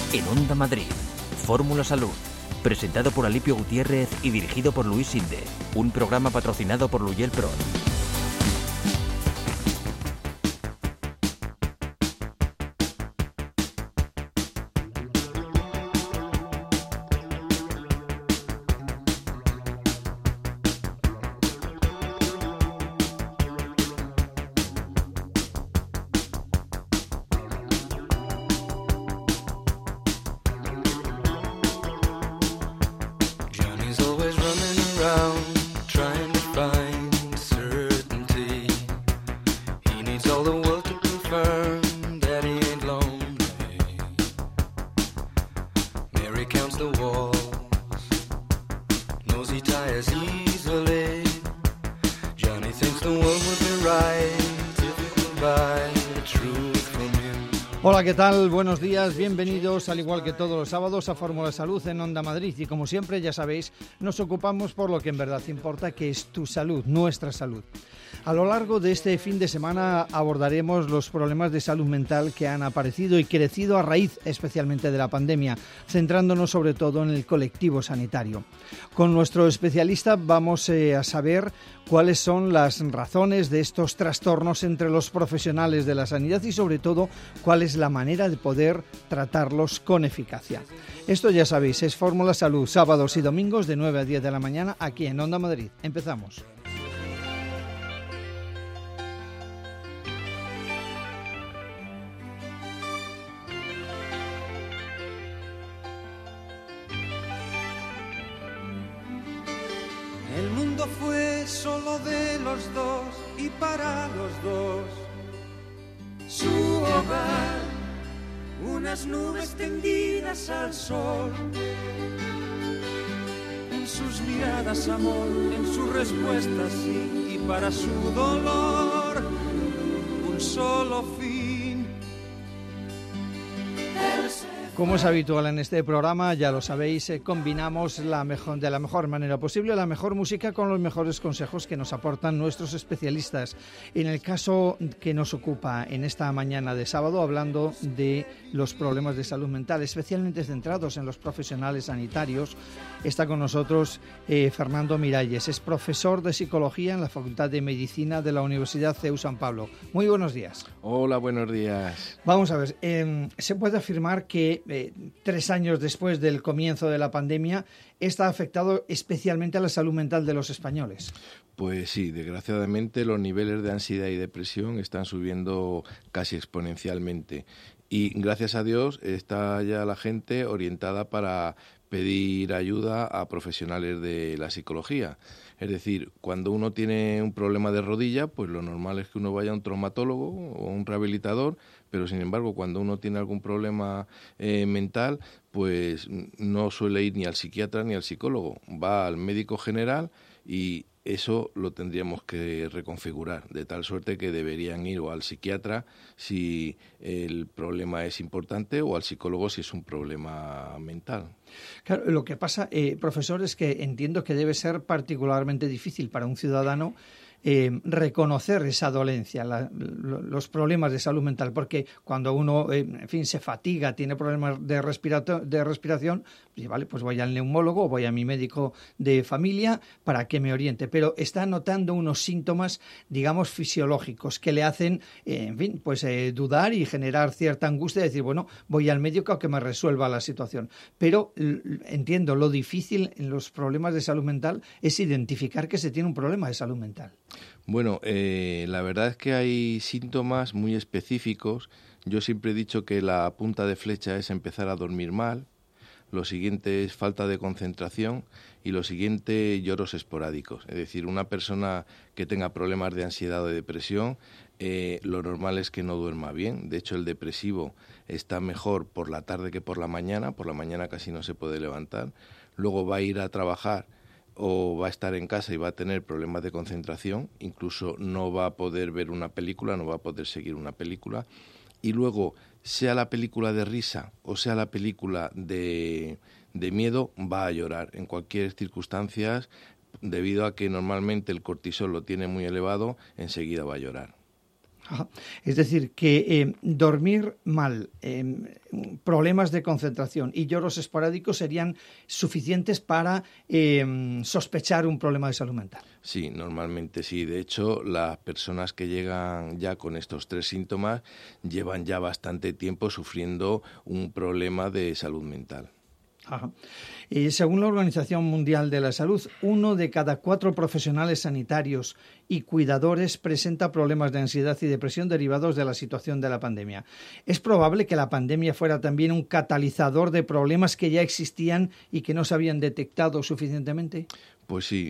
En Onda Madrid, Fórmula Salud, presentado por Alipio Gutiérrez y dirigido por Luis Sinde, un programa patrocinado por Luyel Pro. Hola, ¿qué tal? Buenos días, bienvenidos, al igual que todos los sábados, a Fórmula Salud en Onda Madrid. Y como siempre, ya sabéis, nos ocupamos por lo que en verdad importa, que es tu salud, nuestra salud. A lo largo de este fin de semana abordaremos los problemas de salud mental que han aparecido y crecido a raíz especialmente de la pandemia, centrándonos sobre todo en el colectivo sanitario. Con nuestro especialista vamos a saber cuáles son las razones de estos trastornos entre los profesionales de la sanidad y sobre todo cuál es la manera de poder tratarlos con eficacia. Esto ya sabéis, es Fórmula Salud, sábados y domingos de 9 a 10 de la mañana aquí en Onda Madrid. Empezamos. El mundo fue solo de los dos y para los dos. Su hogar, unas nubes tendidas al sol. En sus miradas amor, en sus respuestas sí, y para su dolor un solo fin. Como es habitual en este programa, ya lo sabéis, combinamos de la mejor manera posible la mejor música con los mejores consejos que nos aportan nuestros especialistas. En el caso que nos ocupa en esta mañana de sábado, hablando de los problemas de salud mental, especialmente centrados en los profesionales sanitarios, está con nosotros Fernando Miralles. Es profesor de Psicología en la Facultad de Medicina de la Universidad CEU San Pablo. Muy buenos días. Hola, buenos días. Vamos a ver, se puede afirmar que 3 años después del comienzo de la pandemia, ¿está afectado especialmente a la salud mental de los españoles? Pues sí, desgraciadamente los niveles de ansiedad y depresión están subiendo casi exponencialmente. Y gracias a Dios está ya la gente orientada para pedir ayuda a profesionales de la psicología. Es decir, cuando uno tiene un problema de rodilla, pues lo normal es que uno vaya a un traumatólogo o un rehabilitador, pero sin embargo, cuando uno tiene algún problema mental, pues no suele ir ni al psiquiatra ni al psicólogo, va al médico general y eso lo tendríamos que reconfigurar, de tal suerte que deberían ir o al psiquiatra si el problema es importante o al psicólogo si es un problema mental. Claro, lo que pasa, profesor, es que entiendo que debe ser particularmente difícil para un ciudadano reconocer esa dolencia, los problemas de salud mental, porque cuando uno, se fatiga, tiene problemas de respiración, vale, pues voy al neumólogo o voy a mi médico de familia para que me oriente, pero está notando unos síntomas, digamos, fisiológicos que le hacen, dudar y generar cierta angustia, decir, bueno, voy al médico a que me resuelva la situación. Pero entiendo, lo difícil en los problemas de salud mental es identificar que se tiene un problema de salud mental. Bueno, la verdad es que hay síntomas muy específicos. Yo siempre he dicho que la punta de flecha es empezar a dormir mal, lo siguiente es falta de concentración y lo siguiente lloros esporádicos. Es decir, una persona que tenga problemas de ansiedad o de depresión, lo normal es que no duerma bien. De hecho, el depresivo está mejor por la tarde que por la mañana casi no se puede levantar. Luego va a ir a trabajar o va a estar en casa y va a tener problemas de concentración, incluso no va a poder ver una película, no va a poder seguir una película, y luego, sea la película de risa o sea la película de miedo, va a llorar en cualquier circunstancia, debido a que normalmente el cortisol lo tiene muy elevado, enseguida va a llorar. Ajá. Es decir, que dormir mal, problemas de concentración y lloros esporádicos serían suficientes para sospechar un problema de salud mental. Sí, normalmente sí. De hecho, las personas que llegan ya con estos 3 síntomas llevan ya bastante tiempo sufriendo un problema de salud mental. Ajá. Según la Organización Mundial de la Salud, 1 de cada 4 profesionales sanitarios y cuidadores presenta problemas de ansiedad y depresión derivados de la situación de la pandemia. ¿Es probable que la pandemia fuera también un catalizador de problemas que ya existían y que no se habían detectado suficientemente? Pues sí,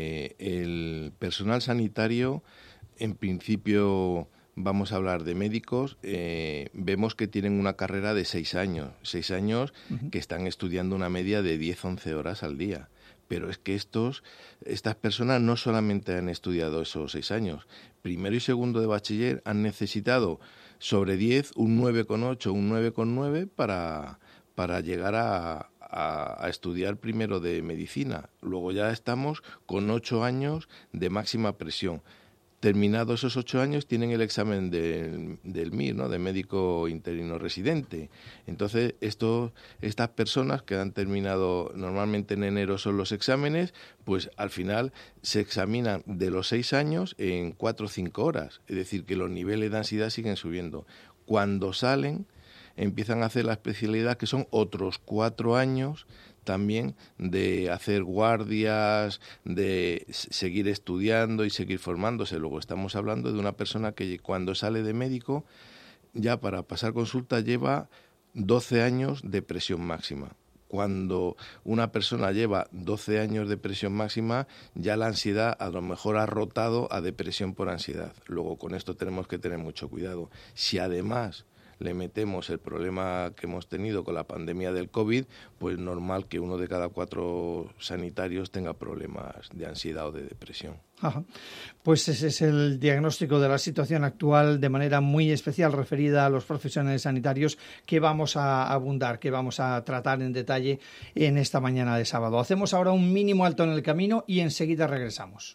el personal sanitario, en principio, vamos a hablar de médicos, vemos que tienen una carrera de 6 años, 6 años que están estudiando una media de 10-11 horas al día. Pero es que estas personas no solamente han estudiado esos 6 años, primero y segundo de bachiller han necesitado sobre 10, un 9,8, un 9,9 para llegar a estudiar primero de medicina. Luego ya estamos con 8 años de máxima presión. Terminados esos 8 años tienen el examen del MIR, ¿no?, de médico interino residente. Entonces, estas personas que han terminado, normalmente en enero son los exámenes, pues al final se examinan de los 6 años en 4 o 5 horas. Es decir, que los niveles de ansiedad siguen subiendo. Cuando salen, empiezan a hacer la especialidad, que son otros 4 años también de hacer guardias, de seguir estudiando y seguir formándose. Luego estamos hablando de una persona que cuando sale de médico, ya para pasar consulta lleva 12 años de presión máxima. Cuando una persona lleva 12 años de presión máxima, ya la ansiedad a lo mejor ha rotado a depresión por ansiedad. Luego con esto tenemos que tener mucho cuidado. Si además le metemos el problema que hemos tenido con la pandemia del COVID, pues normal que 1 de cada 4 sanitarios tenga problemas de ansiedad o de depresión. Ajá. Pues ese es el diagnóstico de la situación actual de manera muy especial referida a los profesionales sanitarios que vamos a abundar, que vamos a tratar en detalle en esta mañana de sábado. Hacemos ahora un mínimo alto en el camino y enseguida regresamos.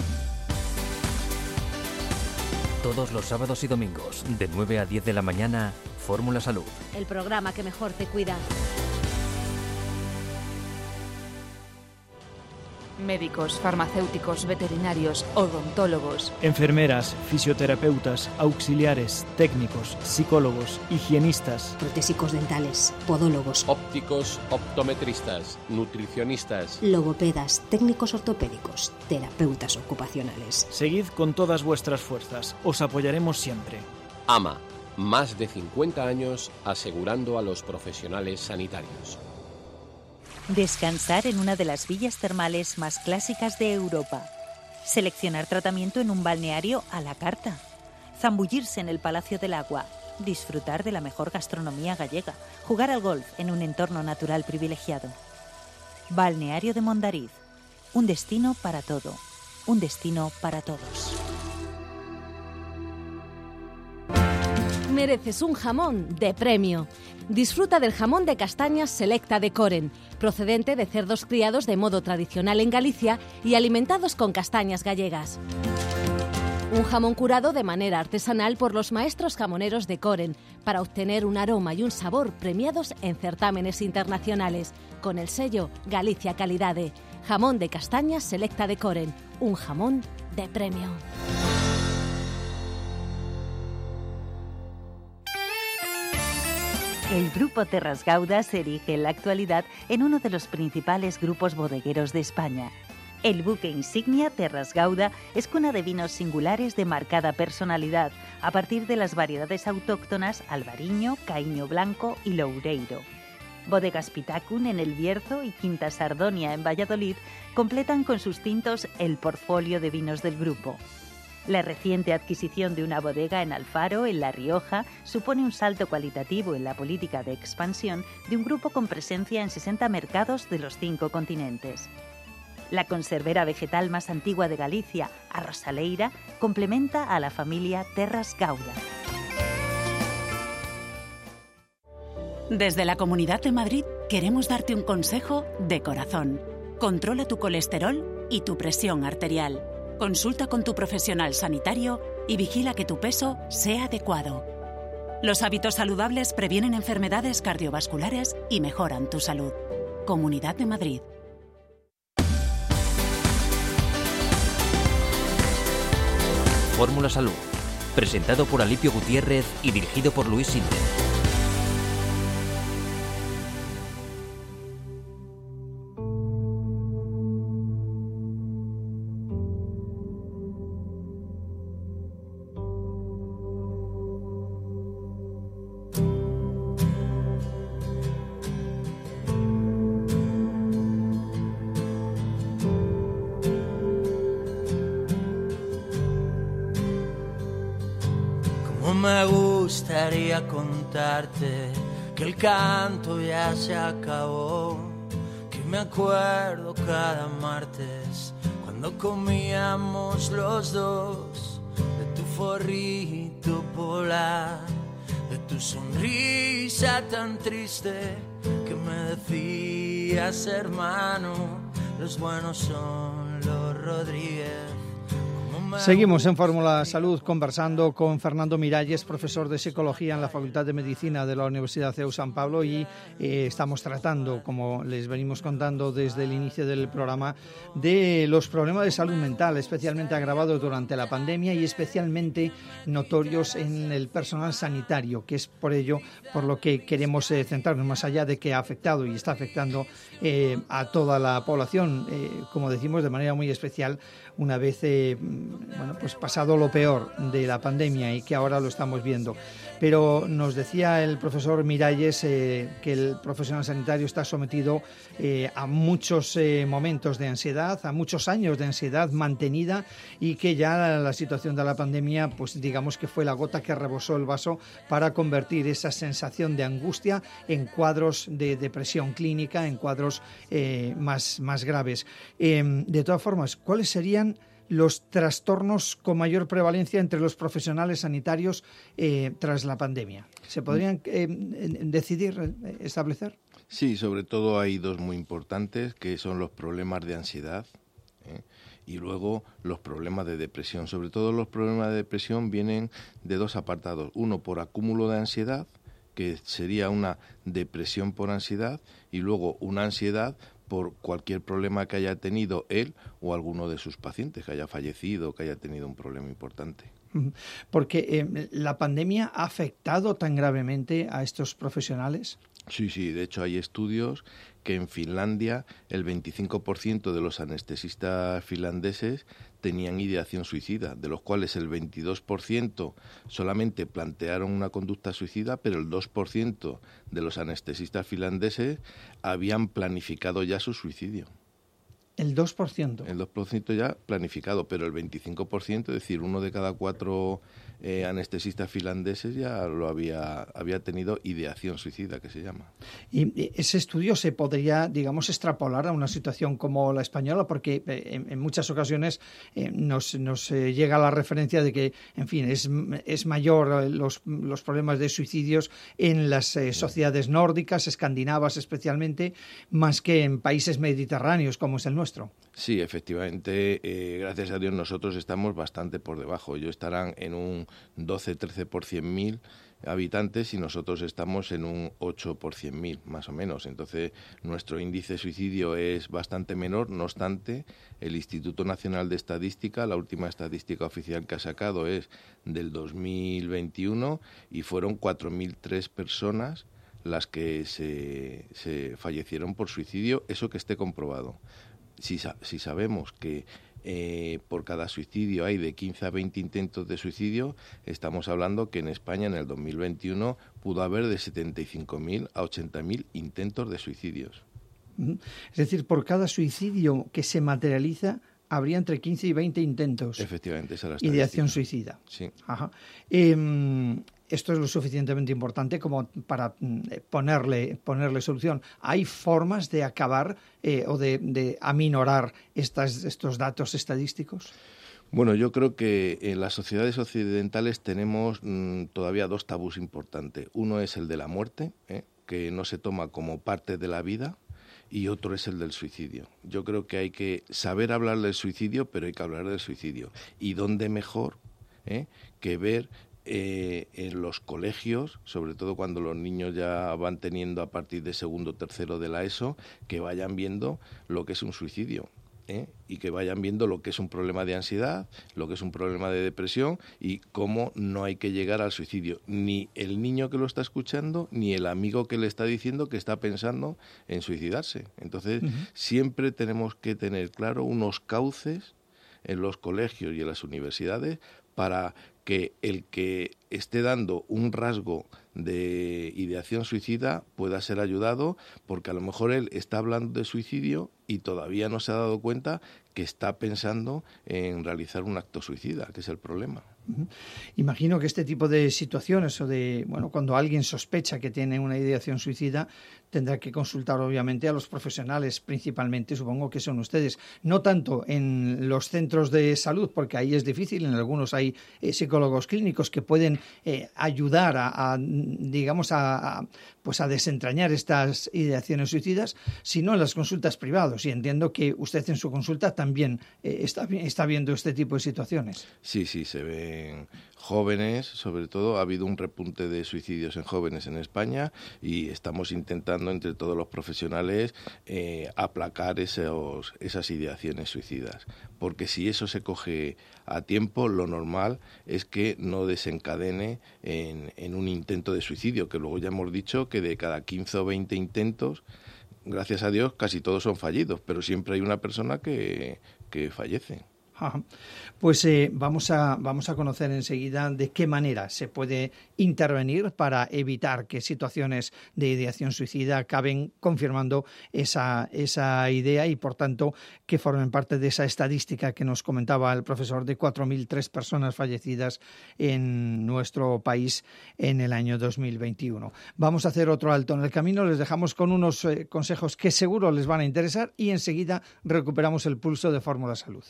Todos los sábados y domingos, de 9 a 10 de la mañana, Fórmula Salud. El programa que mejor te cuida. Médicos, farmacéuticos, veterinarios, odontólogos, enfermeras, fisioterapeutas, auxiliares, técnicos, psicólogos, higienistas, protésicos dentales, podólogos, ópticos, optometristas, nutricionistas, logopedas, técnicos ortopédicos, terapeutas ocupacionales. Seguid con todas vuestras fuerzas, os apoyaremos siempre. AMA, más de 50 años asegurando a los profesionales sanitarios. Descansar en una de las villas termales más clásicas de Europa. Seleccionar tratamiento en un balneario a la carta. Zambullirse en el Palacio del Agua. Disfrutar de la mejor gastronomía gallega. Jugar al golf en un entorno natural privilegiado. Balneario de Mondariz. Un destino para todo. Un destino para todos. Mereces un jamón de premio. Disfruta del jamón de castañas Selecta de Coren, procedente de cerdos criados de modo tradicional en Galicia y alimentados con castañas gallegas. Un jamón curado de manera artesanal por los maestros jamoneros de Coren para obtener un aroma y un sabor premiados en certámenes internacionales, con el sello Galicia Calidade. Jamón de castañas Selecta de Coren, un jamón de premio. El Grupo Terras Gauda se erige en la actualidad en uno de los principales grupos bodegueros de España. El buque insignia Terras Gauda es cuna de vinos singulares de marcada personalidad, a partir de las variedades autóctonas Albariño, Caíño Blanco y Loureiro. Bodegas Pitacun en El Bierzo y Quinta Sardonia en Valladolid completan con sus tintos el portfolio de vinos del grupo. La reciente adquisición de una bodega en Alfaro, en La Rioja, supone un salto cualitativo en la política de expansión de un grupo con presencia en 60 mercados de los 5 continentes. La conservera vegetal más antigua de Galicia, Arrosaleira, complementa a la familia Terras Gauda. Desde la Comunidad de Madrid queremos darte un consejo de corazón. Controla tu colesterol y tu presión arterial. Consulta con tu profesional sanitario y vigila que tu peso sea adecuado. Los hábitos saludables previenen enfermedades cardiovasculares y mejoran tu salud. Comunidad de Madrid. Fórmula Salud, presentado por Alipio Gutiérrez y dirigido por Luis Sinde. Me gustaría contarte que el canto ya se acabó, que me acuerdo cada martes cuando comíamos los dos de tu forrito polar, de tu sonrisa tan triste que me decías, hermano, los buenos son los Rodríguez. Seguimos en Fórmula Salud conversando con Fernando Miralles, profesor de Psicología en la Facultad de Medicina de la Universidad CEU San Pablo, y estamos tratando, como les venimos contando desde el inicio del programa, de los problemas de salud mental, especialmente agravados durante la pandemia y especialmente notorios en el personal sanitario, que es por ello por lo que queremos centrarnos, más allá de que ha afectado y está afectando a toda la población, como decimos, de manera muy especial, una vez pues pasado lo peor de la pandemia y que ahora lo estamos viendo. Pero nos decía el profesor Miralles que el profesional sanitario está sometido a muchos momentos de ansiedad, a muchos años de ansiedad mantenida, y que ya la situación de la pandemia, pues digamos que fue la gota que rebosó el vaso para convertir esa sensación de angustia en cuadros de depresión clínica, en cuadros más graves. De todas formas, ¿cuáles serían los trastornos con mayor prevalencia entre los profesionales sanitarios tras la pandemia? ¿Se podrían decidir, establecer? Sí, sobre todo hay dos muy importantes, que son los problemas de ansiedad y luego los problemas de depresión. Sobre todo los problemas de depresión vienen de dos apartados. Uno, por acúmulo de ansiedad, que sería una depresión por ansiedad, y luego una ansiedad por cualquier problema que haya tenido él o alguno de sus pacientes, que haya fallecido, que haya tenido un problema importante. Porque la pandemia ha afectado tan gravemente a estos profesionales. Sí, de hecho hay estudios que en Finlandia el 25% de los anestesistas finlandeses tenían ideación suicida, de los cuales el 22% solamente plantearon una conducta suicida, pero el 2% de los anestesistas finlandeses habían planificado ya su suicidio. ¿El 2%? El 2% ya planificado, pero el 25%, es decir, 1 de cada 4 anestesistas finlandeses ya lo había tenido ideación suicida, que se llama. Y ese estudio se podría, digamos, extrapolar a una situación como la española, porque en muchas ocasiones nos llega la referencia de que, en fin, es mayor los problemas de suicidios en las sociedades nórdicas, escandinavas especialmente, más que en países mediterráneos como es el nuestro. Sí, efectivamente, gracias a Dios nosotros estamos bastante por debajo. Ellos estarán en un 12-13 por 100.000 habitantes y nosotros estamos en un 8 por 100.000, más o menos. Entonces, nuestro índice de suicidio es bastante menor. No obstante, el Instituto Nacional de Estadística, la última estadística oficial que ha sacado es del 2021 y fueron 4.003 personas las que se fallecieron por suicidio, eso que esté comprobado. Si sabemos que por cada suicidio hay de 15 a 20 intentos de suicidio, estamos hablando que en España en el 2021 pudo haber de 75.000 a 80.000 intentos de suicidios. Es decir, por cada suicidio que se materializa habría entre 15 y 20 intentos. Efectivamente, esa es la estadística. Ideación suicida. Sí. Ajá. Esto es lo suficientemente importante como para ponerle solución. ¿Hay formas de acabar o de aminorar estos datos estadísticos? Bueno, yo creo que en las sociedades occidentales tenemos todavía dos tabús importantes. Uno es el de la muerte, que no se toma como parte de la vida, y otro es el del suicidio. Yo creo que hay que saber hablar del suicidio, pero hay que hablar del suicidio. ¿Y dónde mejor que ver en los colegios, sobre todo cuando los niños ya van teniendo a partir de segundo o tercero de la ESO, que vayan viendo lo que es un suicidio. Y que vayan viendo lo que es un problema de ansiedad, lo que es un problema de depresión y cómo no hay que llegar al suicidio. Ni el niño que lo está escuchando, ni el amigo que le está diciendo que está pensando en suicidarse. Entonces, siempre tenemos que tener claro unos cauces en los colegios y en las universidades para que el que esté dando un rasgo de ideación suicida pueda ser ayudado, porque a lo mejor él está hablando de suicidio y todavía no se ha dado cuenta que está pensando en realizar un acto suicida, que es el problema. Imagino que este tipo de situaciones o de, cuando alguien sospecha que tiene una ideación suicida, tendrá que consultar obviamente a los profesionales, principalmente supongo que son ustedes, no tanto en los centros de salud, porque ahí es difícil, en algunos hay psicólogos clínicos que pueden ayudar a desentrañar estas ideaciones suicidas, sino en las consultas privadas, y entiendo que usted en su consulta también está viendo este tipo de situaciones. Sí, se ven jóvenes, sobre todo ha habido un repunte de suicidios en jóvenes en España y estamos intentando entre todos los profesionales aplacar esas ideaciones suicidas, porque si eso se coge a tiempo, lo normal es que no desencadene en un intento de suicidio, que luego ya hemos dicho que de cada 15 o 20 intentos, gracias a Dios, casi todos son fallidos, pero siempre hay una persona que fallece. Pues vamos a conocer enseguida de qué manera se puede intervenir para evitar que situaciones de ideación suicida acaben confirmando esa idea y, por tanto, que formen parte de esa estadística que nos comentaba el profesor de 4.003 personas fallecidas en nuestro país en el año 2021. Vamos a hacer otro alto en el camino, les dejamos con unos consejos que seguro les van a interesar y enseguida recuperamos el pulso de Fórmula Salud.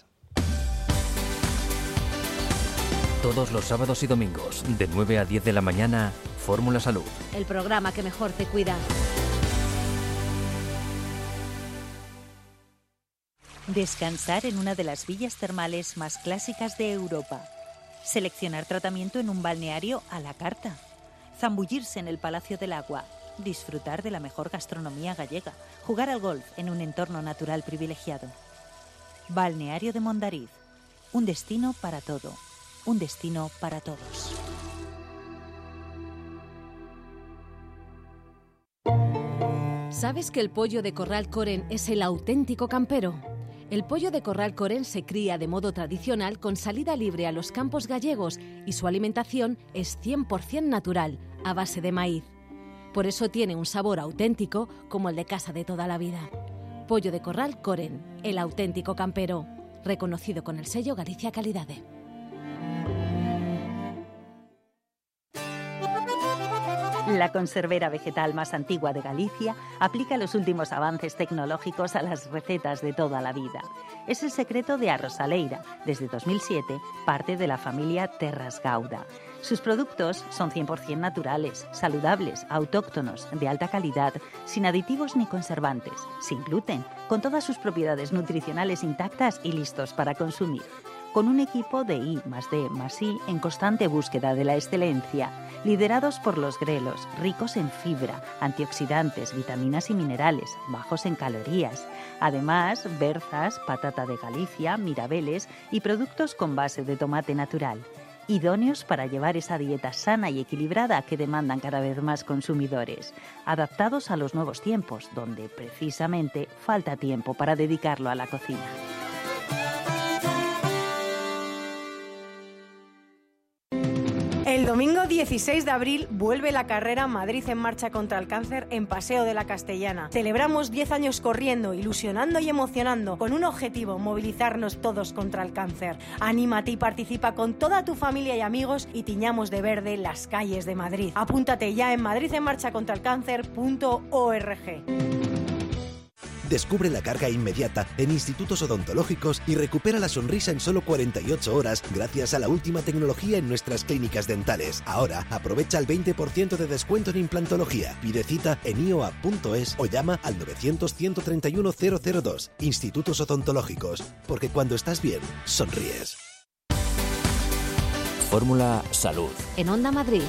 Todos los sábados y domingos, de 9 a 10 de la mañana, Fórmula Salud. El programa que mejor te cuida. Descansar en una de las villas termales más clásicas de Europa. Seleccionar tratamiento en un balneario a la carta. Zambullirse en el Palacio del Agua. Disfrutar de la mejor gastronomía gallega. Jugar al golf en un entorno natural privilegiado. Balneario de Mondariz. Un destino para todo. Un destino para todos. ¿Sabes que el pollo de corral Coren es el auténtico campero? El pollo de corral Coren se cría de modo tradicional con salida libre a los campos gallegos y su alimentación es 100% natural, a base de maíz. Por eso tiene un sabor auténtico como el de casa de toda la vida. Pollo de corral Coren, el auténtico campero, reconocido con el sello Galicia Calidade. La conservera vegetal más antigua de Galicia aplica los últimos avances tecnológicos a las recetas de toda la vida. Es el secreto de Arrosaleira, desde 2007, parte de la familia Terras Gauda. Sus productos son 100% naturales, saludables, autóctonos, de alta calidad, sin aditivos ni conservantes, sin gluten, con todas sus propiedades nutricionales intactas y listos para consumir. Con un equipo de I+D+I en constante búsqueda de la excelencia, liderados por los grelos, ricos en fibra, antioxidantes, vitaminas y minerales, bajos en calorías. Además, berzas, patata de Galicia, mirabeles y productos con base de tomate natural. Idóneos para llevar esa dieta sana y equilibrada que demandan cada vez más consumidores. Adaptados a los nuevos tiempos, donde precisamente falta tiempo para dedicarlo a la cocina. El domingo 16 de abril vuelve la carrera Madrid en Marcha contra el Cáncer en Paseo de la Castellana. Celebramos 10 años corriendo, ilusionando y emocionando, con un objetivo: movilizarnos todos contra el cáncer. Anímate y participa con toda tu familia y amigos y tiñamos de verde las calles de Madrid. Apúntate ya en madridenmarchacontralcáncer.org. Descubre la carga inmediata en institutos odontológicos y recupera la sonrisa en solo 48 horas gracias a la última tecnología en nuestras clínicas dentales. Ahora aprovecha el 20% de descuento en implantología. Pide cita en ioa.es o llama al 900-131-002. Institutos odontológicos, porque cuando estás bien, sonríes. Fórmula Salud. En Onda Madrid.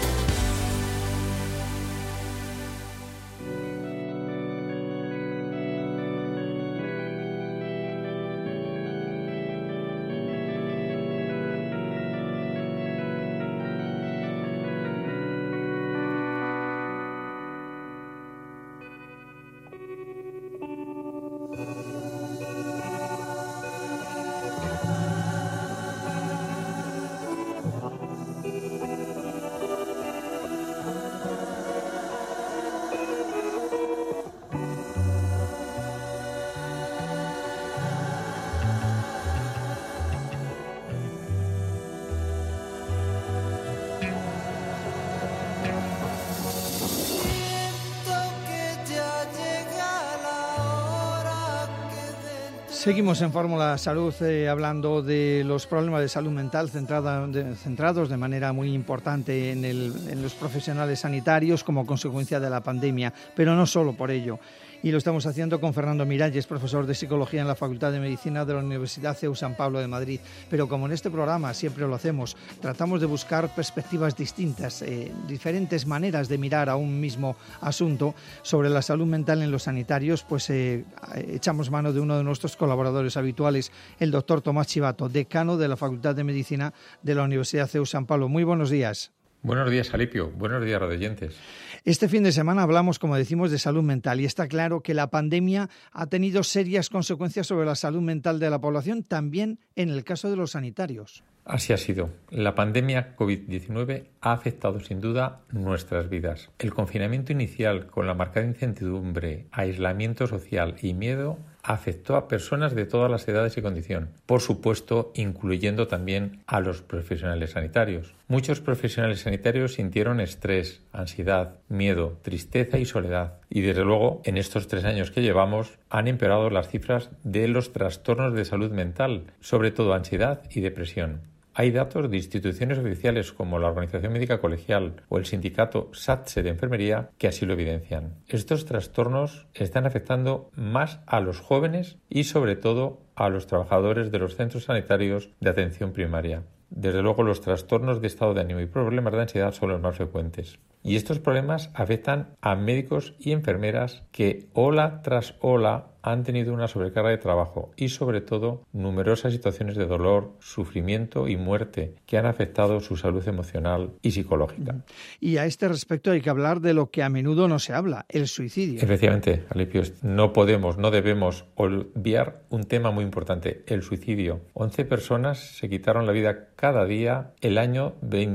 Seguimos en Fórmula Salud hablando de los problemas de salud mental centrados de manera muy importante en los profesionales sanitarios como consecuencia de la pandemia, pero no solo por ello. Y lo estamos haciendo con Fernando Miralles, profesor de Psicología en la Facultad de Medicina de la Universidad CEU San Pablo de Madrid. Pero como en este programa siempre lo hacemos, tratamos de buscar perspectivas distintas, diferentes maneras de mirar a un mismo asunto sobre la salud mental en los sanitarios, pues echamos mano de uno de nuestros colaboradores habituales, el doctor Tomás Chivato, decano de la Facultad de Medicina de la Universidad CEU San Pablo. Muy buenos días. Buenos días, Alipio. Buenos días, radioyentes. Este fin de semana hablamos, como decimos, de salud mental y está claro que la pandemia ha tenido serias consecuencias sobre la salud mental de la población, también en el caso de los sanitarios. Así ha sido. La pandemia COVID-19 ha afectado sin duda nuestras vidas. El confinamiento inicial, con la marcada incertidumbre, aislamiento social y miedo, afectó a personas de todas las edades y condición, por supuesto, incluyendo también a los profesionales sanitarios. Muchos profesionales sanitarios sintieron estrés, ansiedad, miedo, tristeza y soledad. Y desde luego, en estos 3 años que llevamos, han empeorado las cifras de los trastornos de salud mental, sobre todo ansiedad y depresión. Hay datos de instituciones oficiales como la Organización Médica Colegial o el sindicato SATSE de Enfermería que así lo evidencian. Estos trastornos están afectando más a los jóvenes y sobre todo a los trabajadores de los centros sanitarios de atención primaria. Desde luego, los trastornos de estado de ánimo y problemas de ansiedad son los más frecuentes. Y estos problemas afectan a médicos y enfermeras que ola tras ola han tenido una sobrecarga de trabajo y sobre todo numerosas situaciones de dolor, sufrimiento y muerte que han afectado su salud emocional y psicológica. Y a este respecto hay que hablar de lo que a menudo no se habla, el suicidio. Efectivamente, Alipio, no debemos olvidar un tema muy importante, el suicidio. 11 personas se quitaron la vida cada día el año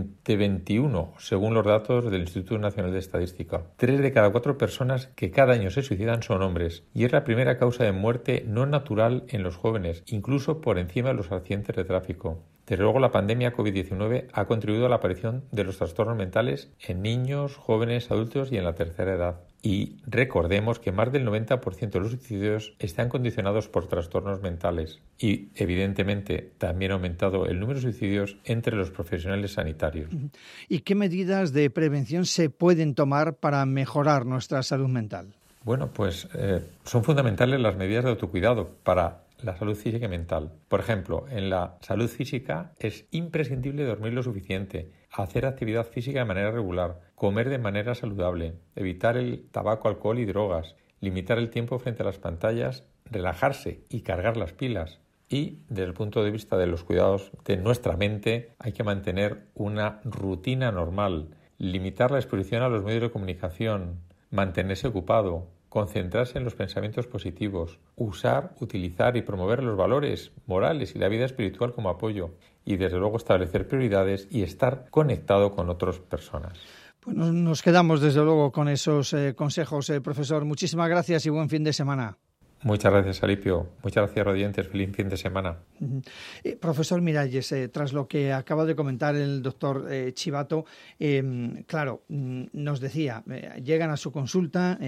2021, según los datos del Instituto Nacional de Estadística. 3 de cada 4 personas que cada año se suicidan son hombres y es la primera causa de muerte no natural en los jóvenes, incluso por encima de los accidentes de tráfico. Desde luego, la pandemia COVID-19 ha contribuido a la aparición de los trastornos mentales en niños, jóvenes, adultos y en la tercera edad. Y recordemos que más del 90% de los suicidios están condicionados por trastornos mentales y, evidentemente, también ha aumentado el número de suicidios entre los profesionales sanitarios. ¿Y qué medidas de prevención se pueden tomar para mejorar nuestra salud mental? Bueno, pues son fundamentales las medidas de autocuidado para la salud física y mental. Por ejemplo, en la salud física es imprescindible dormir lo suficiente, hacer actividad física de manera regular, comer de manera saludable, evitar el tabaco, alcohol y drogas, limitar el tiempo frente a las pantallas, relajarse y cargar las pilas. Y desde el punto de vista de los cuidados de nuestra mente hay que mantener una rutina normal, limitar la exposición a los medios de comunicación, mantenerse ocupado, concentrarse en los pensamientos positivos, utilizar y promover los valores morales y la vida espiritual como apoyo y desde luego establecer prioridades y estar conectado con otras personas. Pues nos quedamos desde luego con esos consejos, profesor. Muchísimas gracias y buen fin de semana. Muchas gracias, Alipio. Muchas gracias, oyentes. Feliz fin de semana. Profesor Miralles, tras lo que acaba de comentar el doctor Chivato, claro, nos decía, llegan a su consulta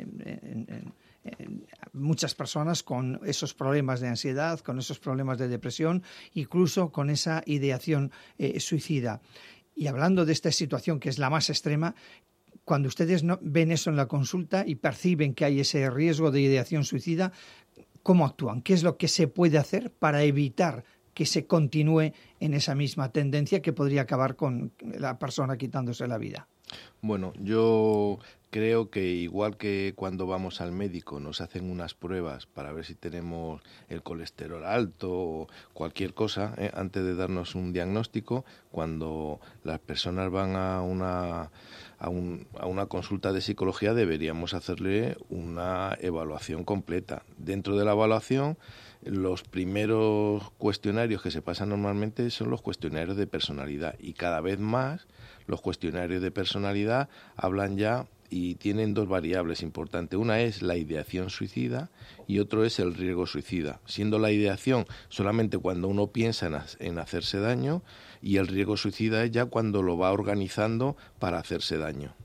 muchas personas con esos problemas de ansiedad, con esos problemas de depresión, incluso con esa ideación suicida. Y hablando de esta situación que es la más extrema, cuando ustedes ven eso en la consulta y perciben que hay ese riesgo de ideación suicida, ¿cómo actúan? ¿Qué es lo que se puede hacer para evitar que se continúe en esa misma tendencia que podría acabar con la persona quitándose la vida? Bueno, yo creo que igual que cuando vamos al médico nos hacen unas pruebas para ver si tenemos el colesterol alto o cualquier cosa, antes de darnos un diagnóstico, cuando las personas van a una consulta de psicología deberíamos hacerle una evaluación completa. Dentro de la evaluación, los primeros cuestionarios que se pasan normalmente son los cuestionarios de personalidad, y cada vez más los cuestionarios de personalidad hablan ya y tienen dos variables importantes. Una es la ideación suicida y otro es el riesgo suicida, siendo la ideación solamente cuando uno piensa en hacerse daño, y el riesgo suicida es ya cuando lo va organizando para hacerse daño.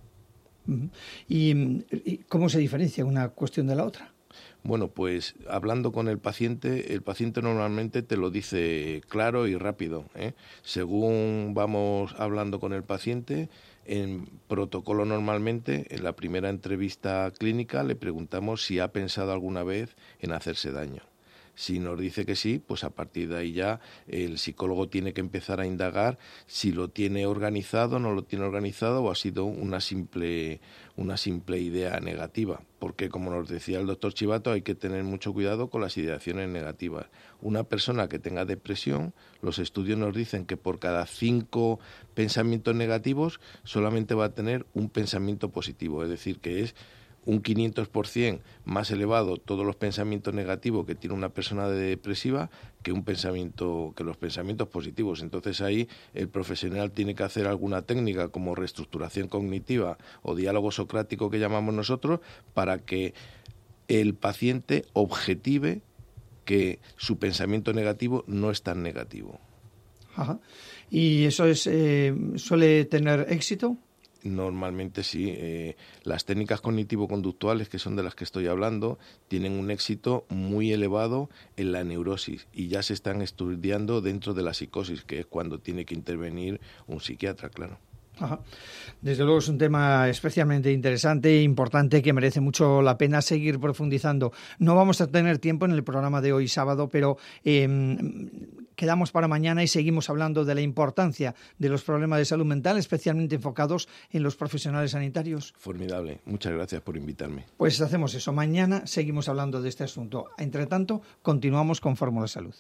¿Y cómo se diferencia una cuestión de la otra? Bueno, pues hablando con el paciente normalmente te lo dice claro y rápido, ¿eh? Según vamos hablando con el paciente, en protocolo normalmente, en la primera entrevista clínica le preguntamos si ha pensado alguna vez en hacerse daño. Si nos dice que sí, pues a partir de ahí ya el psicólogo tiene que empezar a indagar si lo tiene organizado, no lo tiene organizado, o ha sido una simple idea negativa. Porque, como nos decía el doctor Chivato, hay que tener mucho cuidado con las ideaciones negativas. Una persona que tenga depresión, los estudios nos dicen que por cada 5 pensamientos negativos solamente va a tener un pensamiento positivo, es decir, que es un 500% más elevado todos los pensamientos negativos que tiene una persona depresiva que los pensamientos positivos. Entonces ahí el profesional tiene que hacer alguna técnica como reestructuración cognitiva o diálogo socrático que llamamos nosotros, para que el paciente objetive que su pensamiento negativo no es tan negativo. Ajá. ¿Y eso suele tener éxito? Normalmente sí. Las técnicas cognitivo-conductuales, que son de las que estoy hablando, tienen un éxito muy elevado en la neurosis, y ya se están estudiando dentro de la psicosis, que es cuando tiene que intervenir un psiquiatra, claro. Ajá. Desde luego es un tema especialmente interesante e importante que merece mucho la pena seguir profundizando. No vamos a tener tiempo en el programa de hoy sábado, pero quedamos para mañana y seguimos hablando de la importancia de los problemas de salud mental, especialmente enfocados en los profesionales sanitarios. Formidable. Muchas gracias por invitarme. Pues hacemos eso. Mañana seguimos hablando de este asunto. Entre tanto, continuamos con Fórmula Salud.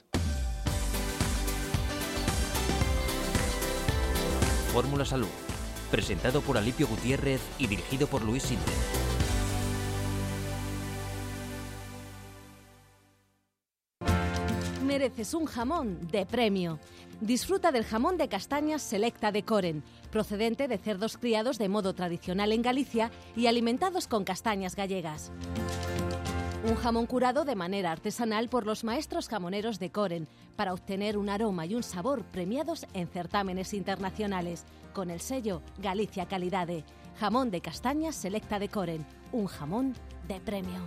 Fórmula Salud, presentado por Alipio Gutiérrez y dirigido por Luis Sinde. Mereces un jamón de premio. Disfruta del jamón de castañas Selecta de Coren, procedente de cerdos criados de modo tradicional en Galicia y alimentados con castañas gallegas. Un jamón curado de manera artesanal por los maestros jamoneros de Coren para obtener un aroma y un sabor premiados en certámenes internacionales, con el sello Galicia Calidade. Jamón de castañas Selecta de Coren, un jamón de premio.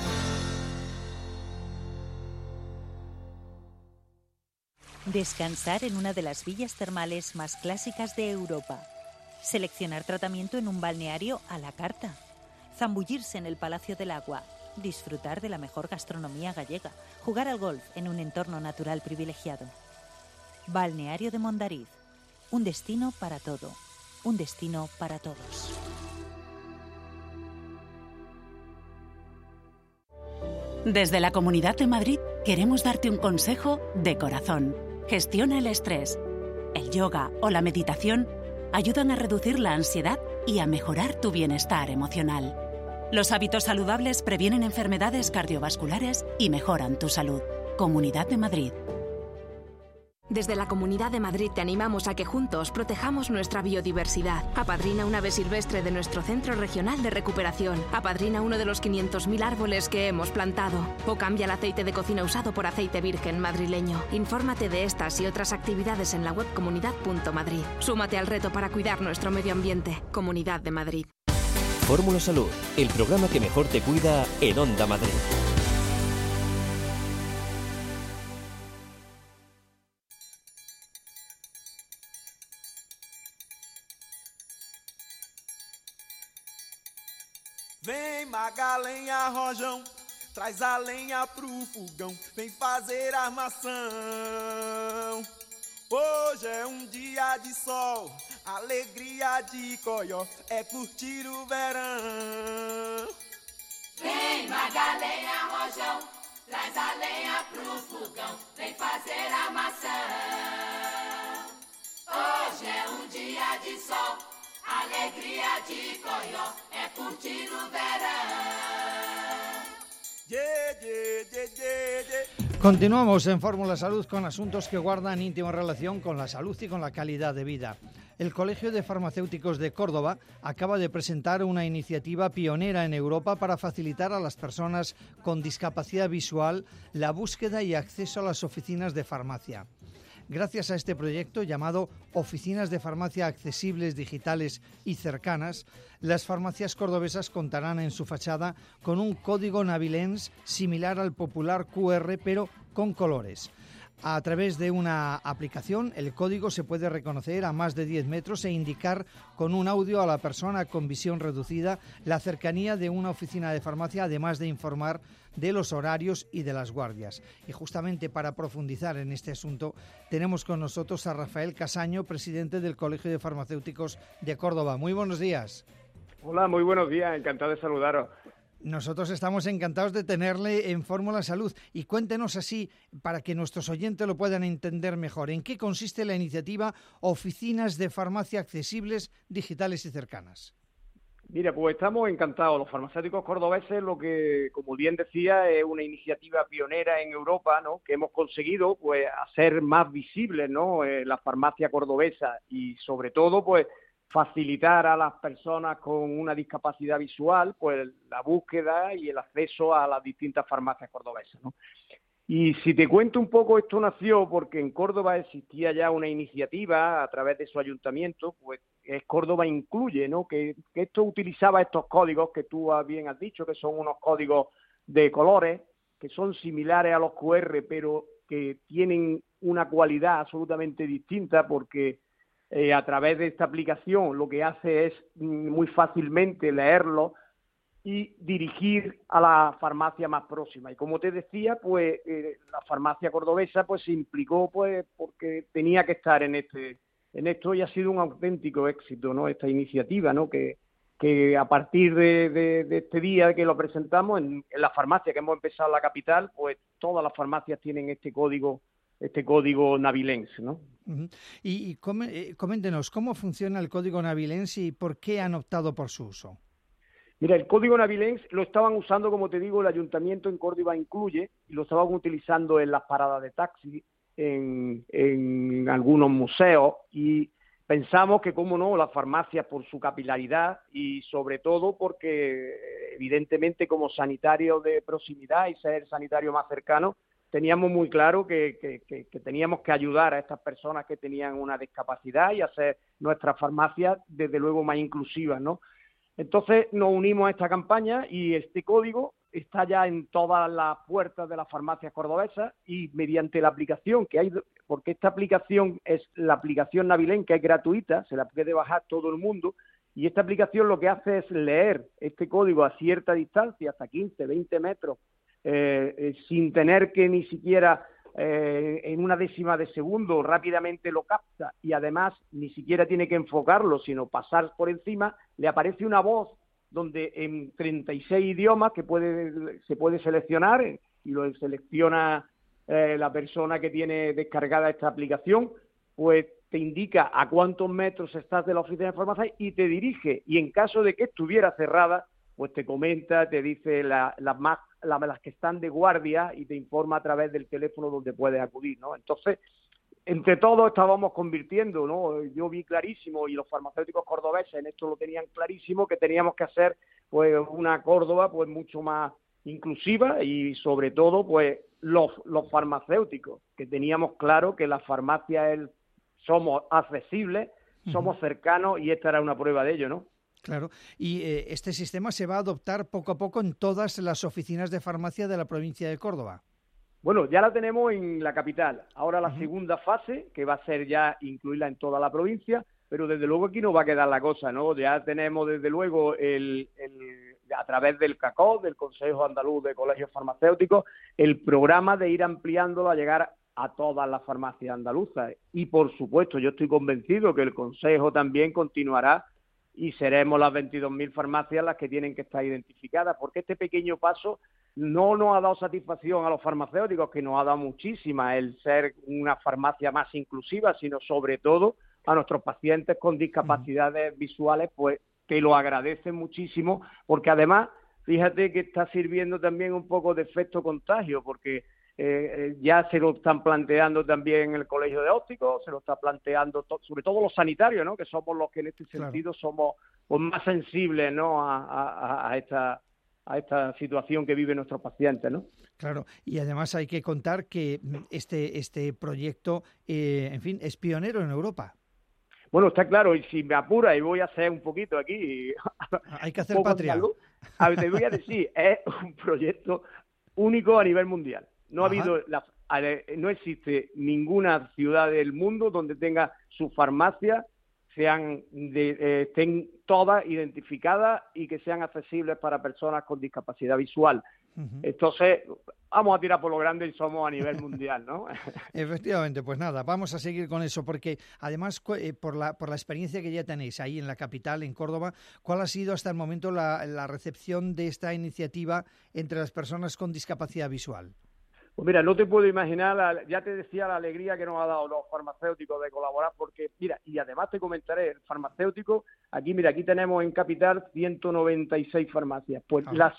Descansar en una de las villas termales más clásicas de Europa. Seleccionar tratamiento en un balneario a la carta. Zambullirse en el Palacio del Agua. Disfrutar de la mejor gastronomía gallega. Jugar al golf en un entorno natural privilegiado. Balneario de Mondariz. Un destino para todo. Un destino para todos. Desde la Comunidad de Madrid queremos darte un consejo de corazón. Gestiona el estrés. El yoga o la meditación ayudan a reducir la ansiedad y a mejorar tu bienestar emocional. Los hábitos saludables previenen enfermedades cardiovasculares y mejoran tu salud. Comunidad de Madrid. Desde la Comunidad de Madrid te animamos a que juntos protejamos nuestra biodiversidad. Apadrina un ave silvestre de nuestro Centro Regional de Recuperación. Apadrina uno de los 500.000 árboles que hemos plantado. O cambia el aceite de cocina usado por aceite virgen madrileño. Infórmate de estas y otras actividades en la web comunidad.madrid. Súmate al reto para cuidar nuestro medio ambiente. Comunidad de Madrid. Fórmula Salud, el programa que mejor te cuida en Onda Madrid. Vem Magalenha Rojão, traz a lenha pro fogão, vem fazer armação. Hoje é dia de sol, alegria de coió, é curtir o verão. Vem Magalenha Rojão, traz a lenha pro fogão, vem fazer armação. Hoje é dia de sol, alegria de coió, é curtir o verão. Continuamos en Fórmula Salud con asuntos que guardan íntima relación con la salud y con la calidad de vida. El Colegio de Farmacéuticos de Córdoba acaba de presentar una iniciativa pionera en Europa para facilitar a las personas con discapacidad visual la búsqueda y acceso a las oficinas de farmacia. Gracias a este proyecto llamado Oficinas de Farmacia Accesibles, Digitales y Cercanas, las farmacias cordobesas contarán en su fachada con un código navilens similar al popular QR, pero con colores. A través de una aplicación, el código se puede reconocer a más de 10 metros e indicar con un audio a la persona con visión reducida la cercanía de una oficina de farmacia, además de informar de los horarios y de las guardias. Y justamente para profundizar en este asunto, tenemos con nosotros a Rafael Casaño, presidente del Colegio de Farmacéuticos de Córdoba. Muy buenos días. Hola, muy buenos días, encantado de saludaros. Nosotros estamos encantados de tenerle en Fórmula Salud y cuéntenos así, para que nuestros oyentes lo puedan entender mejor, ¿en qué consiste la iniciativa Oficinas de Farmacia Accesibles, Digitales y Cercanas? Mira, pues estamos encantados. Los farmacéuticos cordobeses, lo que, como bien decía, es una iniciativa pionera en Europa, ¿no? Que hemos conseguido, pues, hacer más visible, ¿no? La farmacia cordobesa y, sobre todo, pues, facilitar a las personas con una discapacidad visual, pues, la búsqueda y el acceso a las distintas farmacias cordobesas, ¿no? Y si te cuento un poco, esto nació porque en Córdoba existía ya una iniciativa a través de su ayuntamiento, pues es Córdoba Incluye, ¿no? Que esto utilizaba estos códigos que tú bien has dicho, que son unos códigos de colores, que son similares a los QR, pero que tienen una cualidad absolutamente distinta porque a través de esta aplicación lo que hace es muy fácilmente leerlo y dirigir a la farmacia más próxima. Y como te decía, pues la farmacia cordobesa pues se implicó pues porque tenía que estar en esto y ha sido un auténtico éxito, ¿no? Esta iniciativa, ¿no? Que a partir de este día que lo presentamos en la farmacia que hemos empezado en la capital, pues todas las farmacias tienen este código navilense, ¿no? Uh-huh. Y coméntenos, ¿cómo funciona el código navilense y por qué han optado por su uso? Mira, el código navilense lo estaban usando, como te digo, el ayuntamiento en Córdoba Incluye, y lo estaban utilizando en las paradas de taxi, en algunos museos, y pensamos que, cómo no, las farmacias por su capilaridad y sobre todo porque, evidentemente, como sanitario de proximidad y ser sanitario más cercano, teníamos muy claro que teníamos que ayudar a estas personas que tenían una discapacidad y hacer nuestras farmacias, desde luego, más inclusivas, ¿no? Entonces nos unimos a esta campaña y este código está ya en todas las puertas de las farmacias cordobesas y mediante la aplicación que hay, porque esta aplicación es la aplicación Navilén, que es gratuita, se la puede bajar todo el mundo, y esta aplicación lo que hace es leer este código a cierta distancia, hasta 15, 20 metros, sin tener que ni siquiera en una décima de segundo rápidamente lo capta y además ni siquiera tiene que enfocarlo, sino pasar por encima, le aparece una voz donde en 36 idiomas que se puede seleccionar y lo selecciona la persona que tiene descargada esta aplicación, pues te indica a cuántos metros estás de la oficina de farmacia y te dirige, y en caso de que estuviera cerrada, pues te comenta, te dice las que están de guardia y te informa a través del teléfono donde puedes acudir, ¿no? Entonces, entre todos estábamos convirtiendo, ¿no? Yo vi clarísimo, y los farmacéuticos cordobeses en esto lo tenían clarísimo, que teníamos que hacer pues una Córdoba pues mucho más inclusiva y sobre todo pues los farmacéuticos, que teníamos claro que las farmacias somos accesibles, somos cercanos, y esta era una prueba de ello, ¿no? Claro, y este sistema se va a adoptar poco a poco en todas las oficinas de farmacia de la provincia de Córdoba. Bueno, ya la tenemos en la capital. Ahora la segunda fase, que va a ser ya incluirla en toda la provincia, pero desde luego aquí no va a quedar la cosa, ¿no? Ya tenemos desde luego a través del CACOF, del Consejo Andaluz de Colegios Farmacéuticos, el programa de ir ampliándolo a llegar a todas las farmacias andaluzas. Y, por supuesto, yo estoy convencido que el Consejo también continuará y seremos las 22.000 farmacias las que tienen que estar identificadas, porque este pequeño paso no nos ha dado satisfacción a los farmacéuticos, que nos ha dado muchísima el ser una farmacia más inclusiva, sino sobre todo a nuestros pacientes con discapacidades visuales, pues que lo agradecen muchísimo, porque además, fíjate que está sirviendo también un poco de efecto contagio, porque ya se lo están planteando también en el Colegio de Ópticos, se lo está planteando sobre todo los sanitarios, ¿no? Que somos los que en este sentido somos pues, más sensibles, ¿no? a esta situación que viven nuestros pacientes, ¿no? Claro, y además hay que contar que este proyecto, en fin, es pionero en Europa. Bueno, está claro, y si me apura y voy a hacer un poquito aquí... Hay que hacer patria. Te voy a decir, es un proyecto único a nivel mundial. No no existe ninguna ciudad del mundo donde tenga su farmacia, estén todas identificadas y que sean accesibles para personas con discapacidad visual. Entonces, vamos a tirar por lo grande y somos a nivel mundial, ¿no? Efectivamente, pues nada, vamos a seguir con eso, porque además, por la experiencia que ya tenéis ahí en la capital, en Córdoba, ¿cuál ha sido hasta el momento la recepción de esta iniciativa entre las personas con discapacidad visual? Pues mira, no te puedo imaginar, ya te decía la alegría que nos ha dado los farmacéuticos de colaborar, porque, mira, y además te comentaré, el farmacéutico, aquí tenemos en Capital 196 farmacias, pues las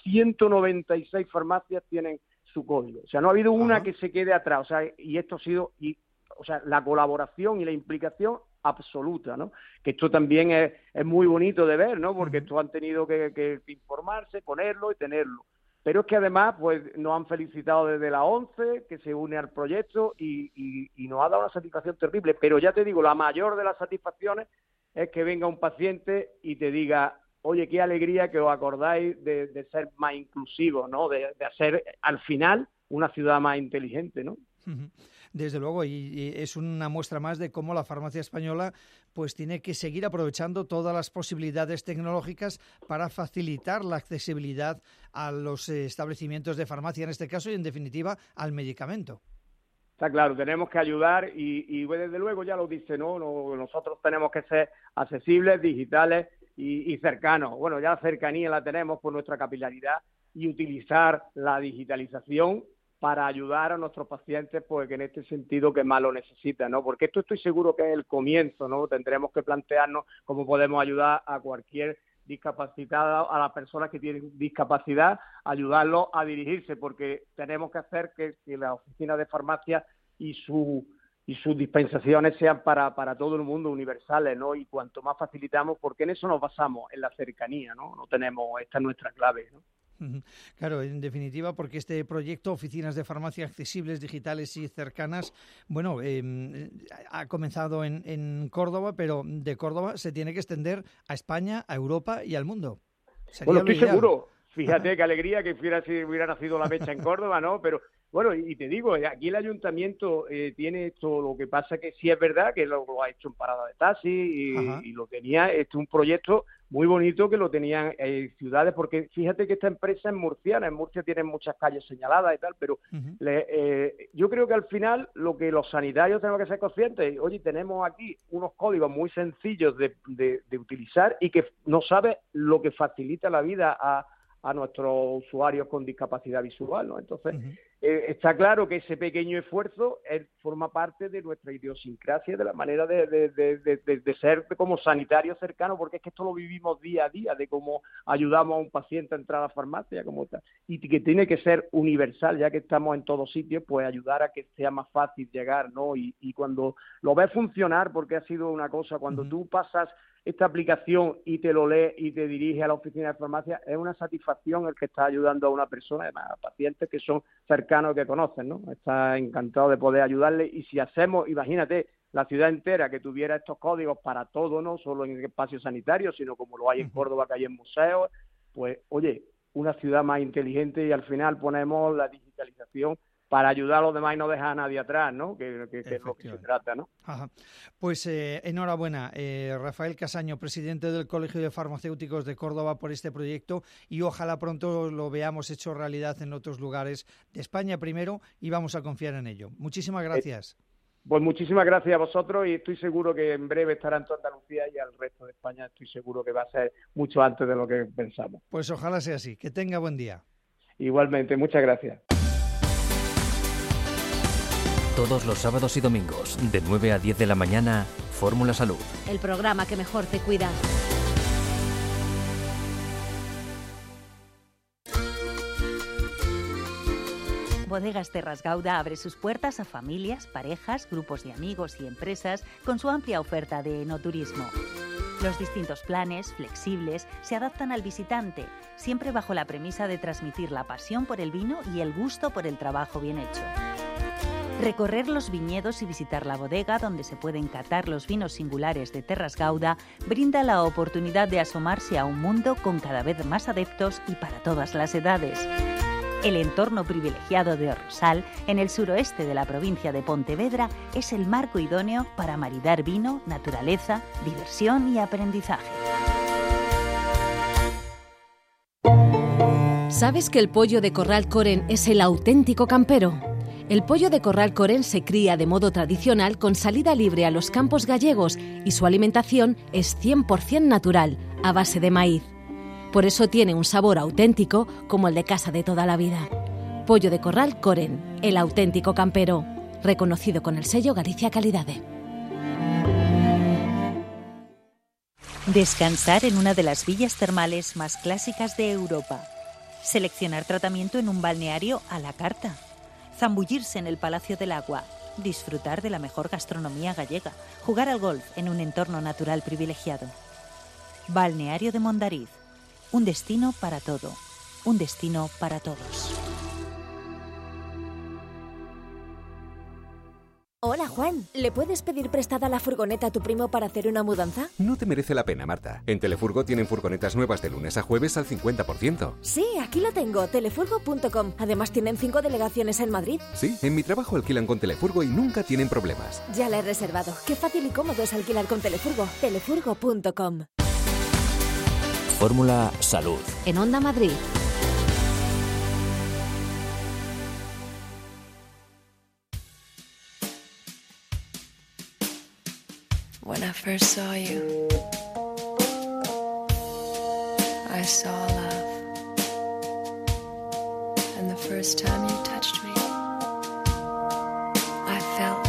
196 farmacias tienen su código, o sea, no ha habido una que se quede atrás, o sea, y esto ha sido, la colaboración y la implicación absoluta, ¿no? Que esto también es muy bonito de ver, ¿no? Porque estos han tenido que informarse, ponerlo y tenerlo. Pero es que además pues nos han felicitado desde la ONCE, que se une al proyecto y nos ha dado una satisfacción terrible. Pero ya te digo, la mayor de las satisfacciones es que venga un paciente y te diga, oye, qué alegría que os acordáis de ser más inclusivos, ¿no? De hacer al final una ciudad más inteligente, ¿no? Desde luego, y es una muestra más de cómo la farmacia española pues tiene que seguir aprovechando todas las posibilidades tecnológicas para facilitar la accesibilidad a los establecimientos de farmacia en este caso y en definitiva al medicamento. Está claro, tenemos que ayudar y desde luego ya lo dice, ¿no? Nosotros tenemos que ser accesibles, digitales y cercanos. Bueno, ya la cercanía la tenemos por nuestra capilaridad y utilizar la digitalización para ayudar a nuestros pacientes, pues que en este sentido que más lo necesitan, ¿no? Porque esto estoy seguro que es el comienzo, ¿no? Tendremos que plantearnos cómo podemos ayudar a cualquier discapacitado, a las personas que tienen discapacidad, ayudarlos a dirigirse, porque tenemos que hacer que las oficinas de farmacia y sus dispensaciones sean para todo el mundo universales, ¿no? Y cuanto más facilitamos, porque en eso nos basamos, en la cercanía, ¿no? Esta es nuestra clave, ¿no? Claro, en definitiva, porque este proyecto, Oficinas de Farmacia Accesibles, Digitales y Cercanas, bueno, ha comenzado en Córdoba, pero de Córdoba se tiene que extender a España, a Europa y al mundo. Bueno, estoy seguro. Fíjate qué alegría que hubiera nacido la mecha en Córdoba, ¿no? Pero bueno, y te digo, aquí el ayuntamiento tiene esto, lo que pasa que sí es verdad que lo ha hecho en parada de taxi y lo tenía, es un proyecto muy bonito que lo tenían ciudades, porque fíjate que esta empresa es murciana, en Murcia tienen muchas calles señaladas y tal, pero yo creo que al final lo que los sanitarios tenemos que ser conscientes, oye, tenemos aquí unos códigos muy sencillos de utilizar y que no sabe lo que facilita la vida a nuestros usuarios con discapacidad visual, ¿no? Entonces, está claro que ese pequeño esfuerzo forma parte de nuestra idiosincrasia, de la manera de ser como sanitario cercano, porque es que esto lo vivimos día a día, de cómo ayudamos a un paciente a entrar a la farmacia, como tal, y que tiene que ser universal, ya que estamos en todos sitios, pues ayudar a que sea más fácil llegar, ¿no? Y cuando lo ves funcionar, porque ha sido una cosa, cuando tú pasas esta aplicación y te lo lees y te diriges a la oficina de farmacia, es una satisfacción el que está ayudando a una persona, además a pacientes que son cercanos, que conocen, ¿no? Está encantado de poder ayudarle, y si hacemos, imagínate, la ciudad entera que tuviera estos códigos para todo, no solo en espacios sanitarios, sino como lo hay en Córdoba, que hay en museos, pues, oye, una ciudad más inteligente, y al final ponemos la digitalización para ayudar a los demás y no dejar a nadie atrás, ¿no? Que es lo que se trata, ¿no? Ajá. Pues enhorabuena, Rafael Casaño, presidente del Colegio de Farmacéuticos de Córdoba, por este proyecto, y ojalá pronto lo veamos hecho realidad en otros lugares de España primero, y vamos a confiar en ello. Muchísimas gracias. Pues muchísimas gracias a vosotros, y estoy seguro que en breve estará en toda Andalucía, y al resto de España estoy seguro que va a ser mucho antes de lo que pensamos. Pues ojalá sea así. Que tenga buen día. Igualmente, muchas gracias. Todos los sábados y domingos, de 9 a 10 de la mañana, Fórmula Salud. El programa que mejor te cuida. Bodegas Terras Gauda abre sus puertas a familias, parejas, grupos de amigos y empresas con su amplia oferta de enoturismo. Los distintos planes, flexibles, se adaptan al visitante, siempre bajo la premisa de transmitir la pasión por el vino y el gusto por el trabajo bien hecho. Recorrer los viñedos y visitar la bodega donde se pueden catar los vinos singulares de Terras Gauda brinda la oportunidad de asomarse a un mundo con cada vez más adeptos y para todas las edades. El entorno privilegiado de Orrosal, en el suroeste de la provincia de Pontevedra, es el marco idóneo para maridar vino, naturaleza, diversión y aprendizaje. ¿Sabes que el pollo de Corral Coren es el auténtico campero? El pollo de Corral Coren se cría de modo tradicional con salida libre a los campos gallegos y su alimentación es 100% natural, a base de maíz. Por eso tiene un sabor auténtico como el de casa de toda la vida. Pollo de Corral Coren, el auténtico campero, reconocido con el sello Galicia Calidade. Descansar en una de las villas termales más clásicas de Europa. Seleccionar tratamiento en un balneario a la carta. Zambullirse en el Palacio del Agua. Disfrutar de la mejor gastronomía gallega. Jugar al golf en un entorno natural privilegiado. Balneario de Mondariz. Un destino para todo. Un destino para todos. Hola, Juan. ¿Le puedes pedir prestada la furgoneta a tu primo para hacer una mudanza? No te merece la pena, Marta. En Telefurgo tienen furgonetas nuevas de lunes a jueves al 50%. Sí, aquí lo tengo, telefurgo.com. Además tienen 5 delegaciones en Madrid. Sí, en mi trabajo alquilan con Telefurgo y nunca tienen problemas. Ya la he reservado. Qué fácil y cómodo es alquilar con Telefurgo. Telefurgo.com. Fórmula Salud. En Onda Madrid. When I first saw you, I saw love. And the first time you touched me, I felt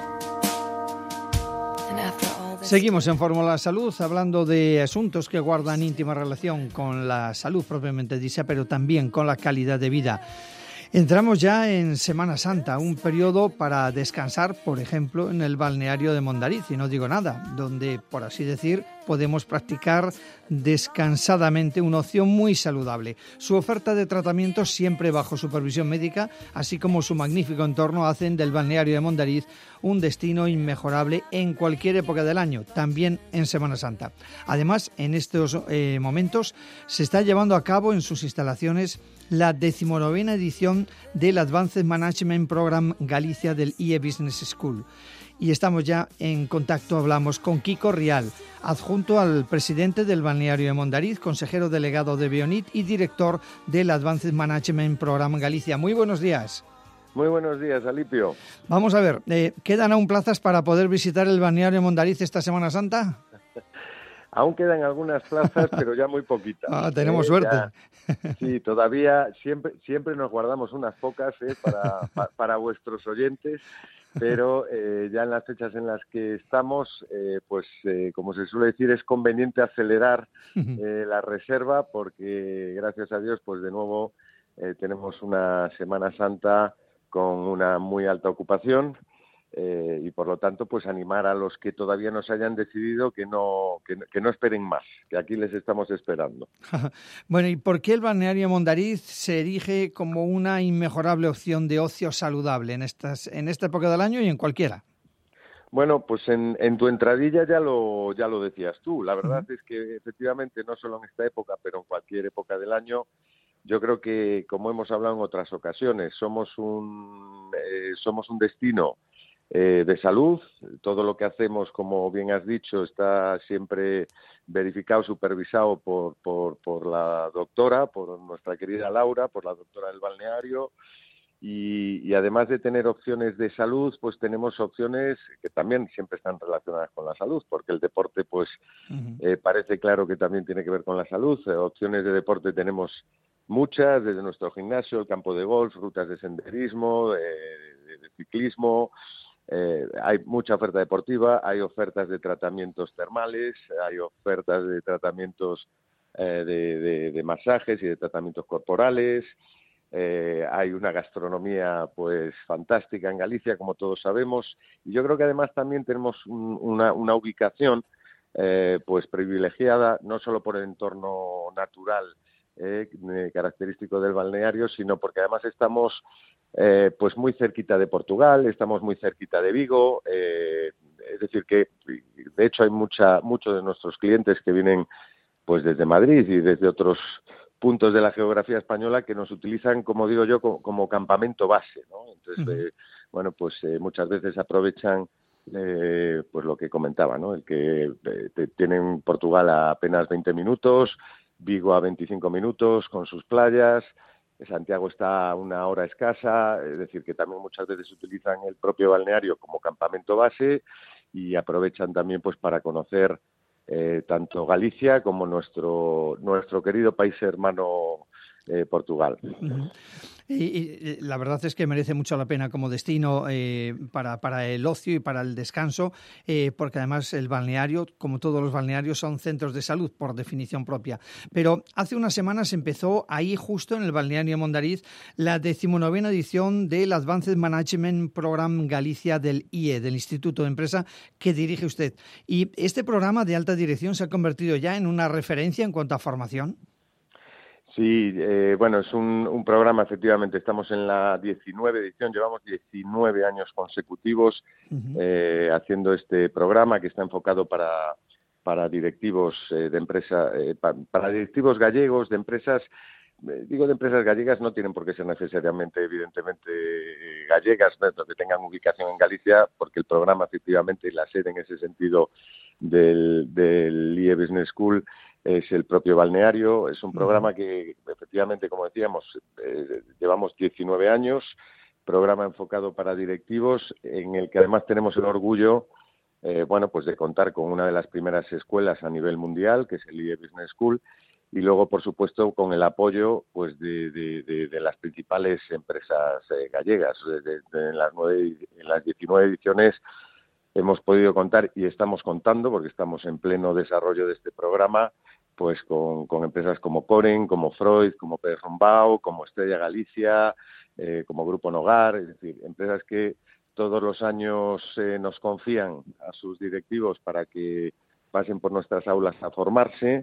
love. And after all this... Seguimos en Fórmula Salud hablando de asuntos que guardan íntima relación con la salud propiamente dicha, pero también con la calidad de vida. Entramos ya en Semana Santa, un periodo para descansar, por ejemplo, en el balneario de Mondariz, y no digo nada, donde, por así decir, podemos practicar descansadamente una opción muy saludable. Su oferta de tratamiento siempre bajo supervisión médica, así como su magnífico entorno, hacen del balneario de Mondariz un destino inmejorable en cualquier época del año, también en Semana Santa. Además, en estos momentos se está llevando a cabo en sus instalaciones la 19ª edición del Advanced Management Program Galicia del IE Business School. Y estamos ya en contacto, hablamos con Kiko Rial, adjunto al presidente del balneario de Mondariz, consejero delegado de Bionit y director del Advanced Management Program Galicia. Muy buenos días. Muy buenos días, Alipio. Vamos a ver, ¿quedan aún plazas para poder visitar el balneario de Mondariz esta Semana Santa? Aún quedan algunas plazas, pero ya muy poquitas. Tenemos suerte. Sí, todavía siempre nos guardamos unas pocas para vuestros oyentes, pero ya en las fechas en las que estamos, como se suele decir, es conveniente acelerar la reserva porque, gracias a Dios, pues de nuevo tenemos una Semana Santa con una muy alta ocupación. Y por lo tanto, pues animar a los que todavía no se hayan decidido que no esperen más, que aquí les estamos esperando. Bueno, ¿y por qué el balneario Mondariz se erige como una inmejorable opción de ocio saludable en esta época del año y en cualquiera? Bueno, pues en tu entradilla ya lo decías tú. La verdad es que efectivamente no solo en esta época, pero en cualquier época del año, yo creo que, como hemos hablado en otras ocasiones, somos un destino de salud. Todo lo que hacemos, como bien has dicho, está siempre verificado, supervisado por la doctora, por nuestra querida Laura, por la doctora del balneario. Y además de tener opciones de salud, pues tenemos opciones que también siempre están relacionadas con la salud, porque el deporte, pues, parece claro que también tiene que ver con la salud. Opciones de deporte tenemos muchas, desde nuestro gimnasio, el campo de golf, rutas de senderismo, de ciclismo. Hay mucha oferta deportiva, hay ofertas de tratamientos termales, hay ofertas de tratamientos de masajes y de tratamientos corporales. Hay una gastronomía pues fantástica en Galicia, como todos sabemos, y yo creo que además también tenemos una ubicación pues privilegiada, no solo por el entorno natural característico del balneario, sino porque además estamos pues muy cerquita de Portugal, estamos muy cerquita de Vigo, es decir que de hecho hay muchos de nuestros clientes que vienen pues desde Madrid y desde otros puntos de la geografía española que nos utilizan, como digo yo, como campamento base, ¿no? Entonces, bueno, pues muchas veces aprovechan pues lo que comentaba, ¿no? El que tienen Portugal a apenas 20 minutos, Vigo a 25 minutos con sus playas, Santiago está a una hora escasa, es decir, que también muchas veces utilizan el propio balneario como campamento base y aprovechan también pues para conocer tanto Galicia como nuestro querido país hermano Portugal. Y la verdad es que merece mucho la pena como destino para el ocio y para el descanso, porque además el balneario, como todos los balnearios, son centros de salud por definición propia. Pero hace unas semanas empezó ahí justo en el balneario Mondariz la 19ª edición del Advanced Management Program Galicia del IE, del Instituto de Empresa que dirige usted. Y este programa de alta dirección se ha convertido ya en una referencia en cuanto a formación. Sí, bueno, es un programa, efectivamente, estamos en la 19 edición, llevamos 19 años consecutivos haciendo este programa que está enfocado para directivos de empresa, para directivos gallegos de empresas. Digo de empresas gallegas, no tienen por qué ser necesariamente, evidentemente, gallegas, pero que tengan ubicación en Galicia, porque el programa, efectivamente, y la sede en ese sentido del IE Business School es el propio balneario. Es un programa que, efectivamente, como decíamos, llevamos 19 años, programa enfocado para directivos, en el que además tenemos el orgullo, bueno, pues de contar con una de las primeras escuelas a nivel mundial, que es el IE Business School, y luego, por supuesto, con el apoyo pues de las principales empresas gallegas. En las 19 ediciones hemos podido contar y estamos contando, porque estamos en pleno desarrollo de este programa, pues con empresas como Coren, como Freud, como Pérez Rombao, como Estrella Galicia, como Grupo Nogar, es decir, empresas que todos los años nos confían a sus directivos para que pasen por nuestras aulas a formarse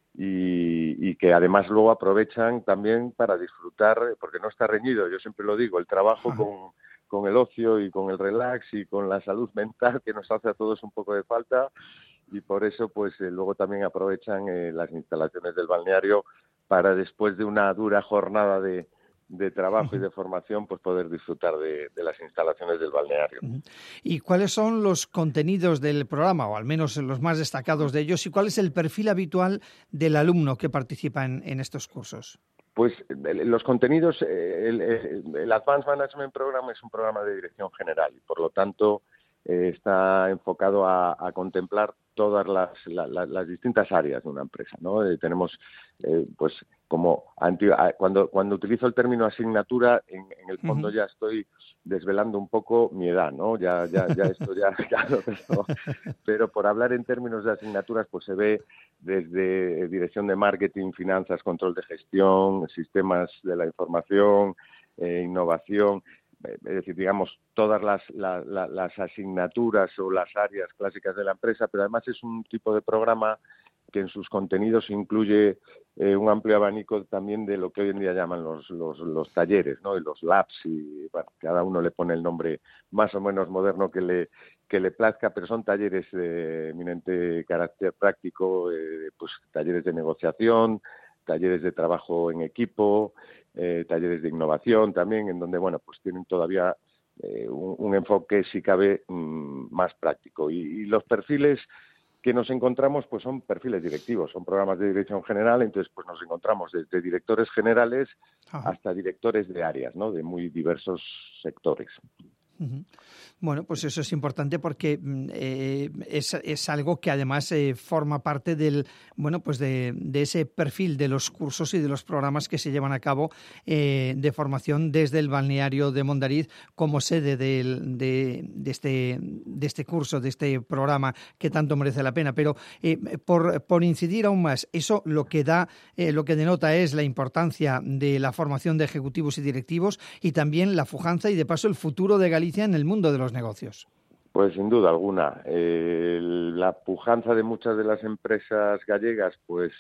y que además luego aprovechan también para disfrutar, porque no está reñido, yo siempre lo digo, el trabajo con el ocio y con el relax y con la salud mental que nos hace a todos un poco de falta, y por eso pues luego también aprovechan las instalaciones del balneario para, después de una dura jornada de trabajo y de formación, pues poder disfrutar de las instalaciones del balneario. ¿Y cuáles son los contenidos del programa, o al menos los más destacados de ellos, y cuál es el perfil habitual del alumno que participa en estos cursos? Pues los contenidos, el Advanced Management Program es un programa de dirección general y por lo tanto está enfocado a contemplar todas las distintas áreas de una empresa, ¿no? Tenemos, pues, como cuando utilizo el término asignatura, en el fondo ya estoy desvelando un poco mi edad, ¿no? Ya esto ya lo tengo. Pero por hablar en términos de asignaturas, pues se ve desde dirección de marketing, finanzas, control de gestión, sistemas de la información, innovación. Es decir, digamos, todas las asignaturas o las áreas clásicas de la empresa, pero además es un tipo de programa que en sus contenidos incluye un amplio abanico también de lo que hoy en día llaman los talleres, ¿no? Y los labs, y bueno, cada uno le pone el nombre más o menos moderno que le plazca, pero son talleres de eminente carácter práctico, pues talleres de negociación, talleres de trabajo en equipo, talleres de innovación también, en donde, bueno, pues tienen todavía un enfoque, si cabe, más práctico. Y los perfiles que nos encontramos pues son perfiles directivos, son programas de dirección general, entonces pues nos encontramos desde directores generales hasta directores de áreas, ¿no?, de muy diversos sectores. Bueno, pues eso es importante porque es algo que además forma parte del, bueno, pues de ese perfil de los cursos y de los programas que se llevan a cabo de formación desde el balneario de Mondariz como sede de este curso, de este programa que tanto merece la pena. Pero por incidir aún más, eso lo que denota es la importancia de la formación de ejecutivos y directivos y también la pujanza y de paso el futuro de Galicia en el mundo de los negocios. Pues sin duda alguna. La pujanza de muchas de las empresas gallegas, pues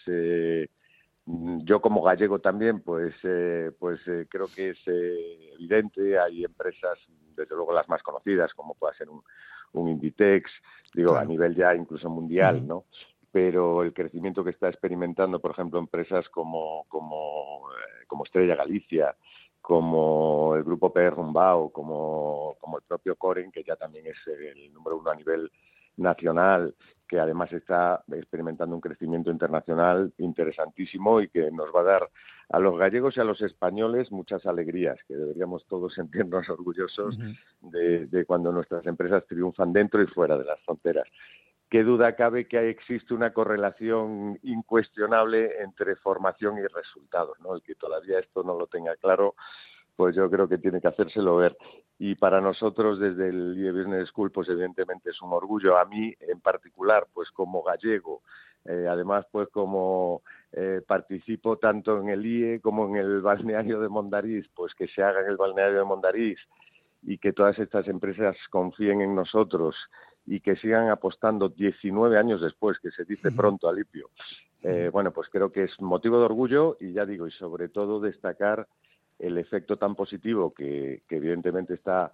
yo como gallego también, pues creo que es evidente. Hay empresas, desde luego las más conocidas, como pueda ser un Inditex, digo, claro, a nivel ya incluso mundial, ¿no? Pero el crecimiento que está experimentando, por ejemplo, empresas como Estrella Galicia, como el grupo PR Rumbao, como el propio Coren, que ya también es el número 1 a nivel nacional, que además está experimentando un crecimiento internacional interesantísimo y que nos va a dar a los gallegos y a los españoles muchas alegrías, que deberíamos todos sentirnos orgullosos de cuando nuestras empresas triunfan dentro y fuera de las fronteras. Qué duda cabe que existe una correlación incuestionable entre formación y resultados, ¿no? El que todavía esto no lo tenga claro, pues yo creo que tiene que hacérselo ver. Y para nosotros, desde el IE Business School, pues evidentemente es un orgullo. A mí, en particular, pues como gallego, además, pues como participo tanto en el IE como en el balneario de Mondariz, pues que se haga en el balneario de Mondariz y que todas estas empresas confíen en nosotros y que sigan apostando 19 años después, que se dice pronto, Alipio. Bueno, pues creo que es motivo de orgullo y ya digo, y sobre todo destacar el efecto tan positivo que evidentemente está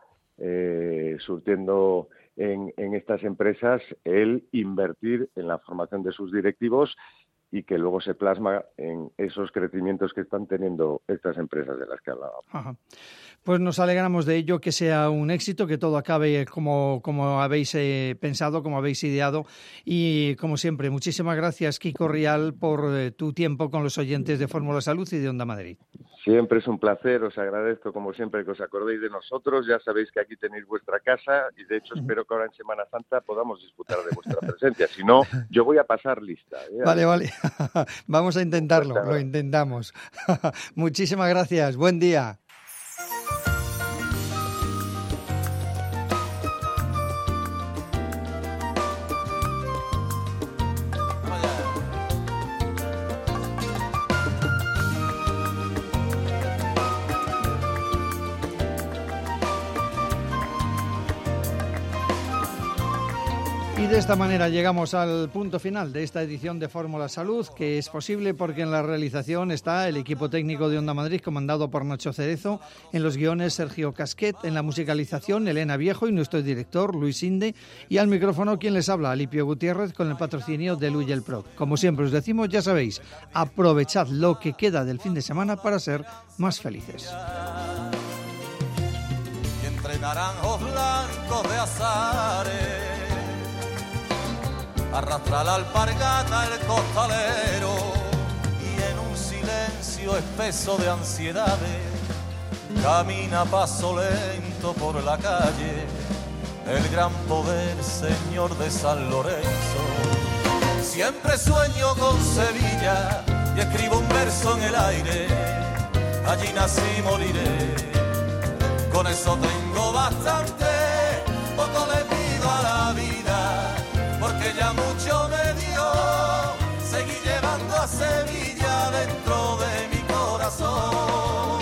surtiendo en estas empresas el invertir en la formación de sus directivos y que luego se plasma en esos crecimientos que están teniendo estas empresas de las que hablábamos. Pues nos alegramos de ello, que sea un éxito, que todo acabe como habéis pensado, como habéis ideado. Y como siempre, muchísimas gracias, Kiko Rial, por tu tiempo con los oyentes de Fórmula Salud y de Onda Madrid. Siempre es un placer, os agradezco como siempre que os acordéis de nosotros. Ya sabéis que aquí tenéis vuestra casa y de hecho espero que ahora en Semana Santa podamos disfrutar de vuestra presencia. Si no, yo voy a pasar lista. Vale. Vamos a intentarlo, lo intentamos. Muchísimas gracias, buen día. Y de esta manera llegamos al punto final de esta edición de Fórmula Salud, que es posible porque en la realización está el equipo técnico de Onda Madrid, comandado por Nacho Cerezo, en los guiones Sergio Casquet, en la musicalización Elena Viejo y nuestro director Luis Inde, y al micrófono quien les habla, Alipio Gutiérrez, con el patrocinio de Luyel Pro. Como siempre os decimos, ya sabéis, aprovechad lo que queda del fin de semana para ser más felices. Y entre naranjos blancos de azares arrastra la alpargata el costalero y en un silencio espeso de ansiedades camina a paso lento por la calle el gran poder señor de San Lorenzo. Siempre sueño con Sevilla y escribo un verso en el aire, allí nací y moriré, con eso tengo bastante, poco le pido a la vida, porque ya mucho me dio, seguí llevando a Sevilla dentro de mi corazón.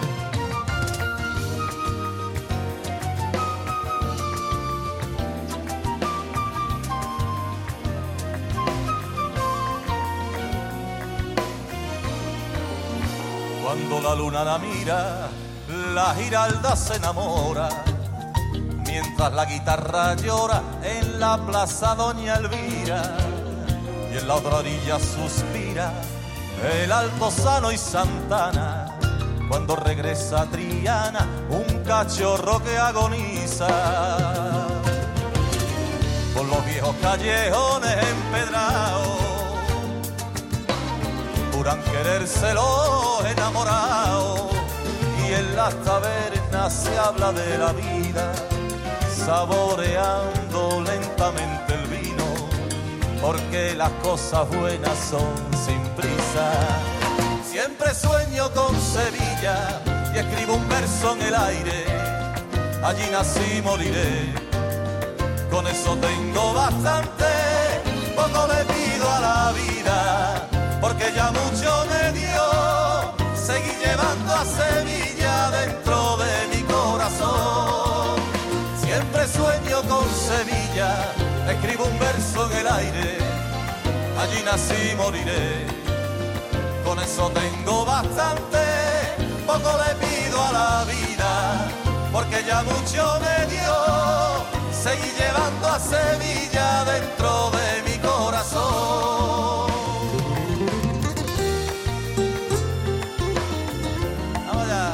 Cuando la luna la mira, la giralda se enamora, mientras la guitarra llora en la plaza Doña Elvira y en la otra orilla suspira el Altozano y Santana. Cuando regresa Triana, un cachorro que agoniza. Por los viejos callejones empedrados, juran quererse los enamorados. Y en las tabernas se habla de la vida, saboreando lentamente el vino, porque las cosas buenas son sin prisa. Siempre sueño con Sevilla y escribo un verso en el aire. Allí nací y moriré, con eso tengo bastante. Poco le pido a la vida, porque ya mucho me dio. Seguí llevando a Sevilla dentro de mi corazón. Siempre sueño con Sevilla, escribo un verso en el aire. Allí nací y moriré, con eso tengo bastante. Poco le pido a la vida, porque ya mucho me dio. Seguí llevando a Sevilla dentro de mi corazón. Vamos allá.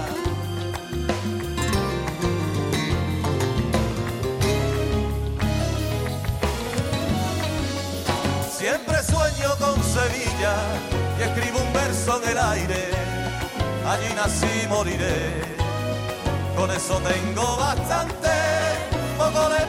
Siempre sueño con Sevilla y escribo un verso en el aire. Allí nací y moriré, con eso tengo bastante. Poco le